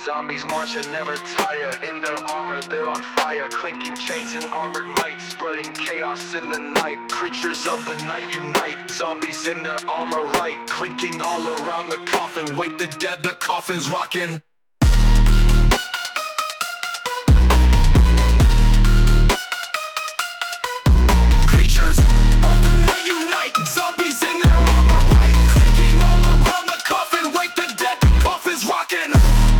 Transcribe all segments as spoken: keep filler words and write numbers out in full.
Zombies march and never tire. In their armor they're on fire, clinking chains and armored might, spreading chaos in the night. Creatures of the night unite, zombies in their armor right, clinking all around the coffin. Wake the dead, the coffin's rocking. Creatures of the night unite, zombies in their armor right, clinking all around the coffin. Wake the dead, the coffin's rocking.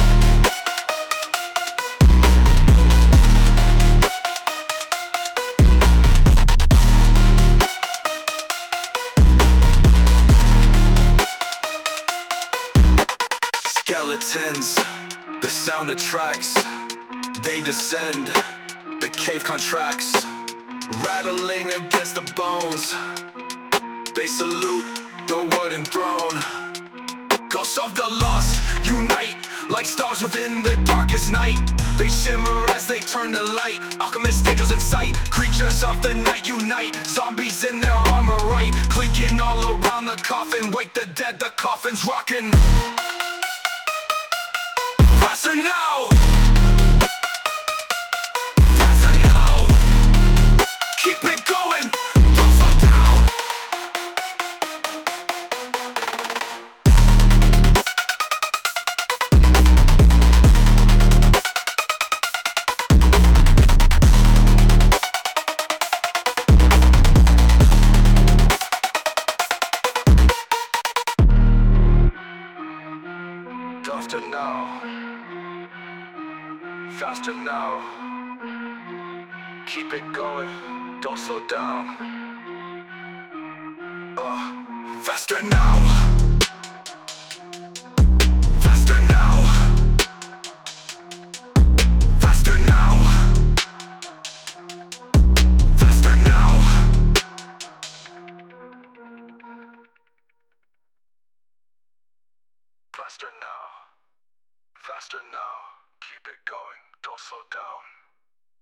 Skeletons, the sound attracts. They descend, the cave contracts, rattling against the bones. They salute the wooden throne. Ghosts of the lost unite, like stars within the darkest night. They shimmer as they turn to light, alchemist angels in sight. Creatures of the night unite, zombies in their armor right, clinking all around the coffin. Wake the dead, the coffin's rocking. Faster now! Faster now! Keep it going! Don't slow down! Faster now! Faster now. Keep it going, don't slow down. Uh, faster now. Faster now. Faster now. Faster now. Faster now. Faster now. Keep it going, don't slow down.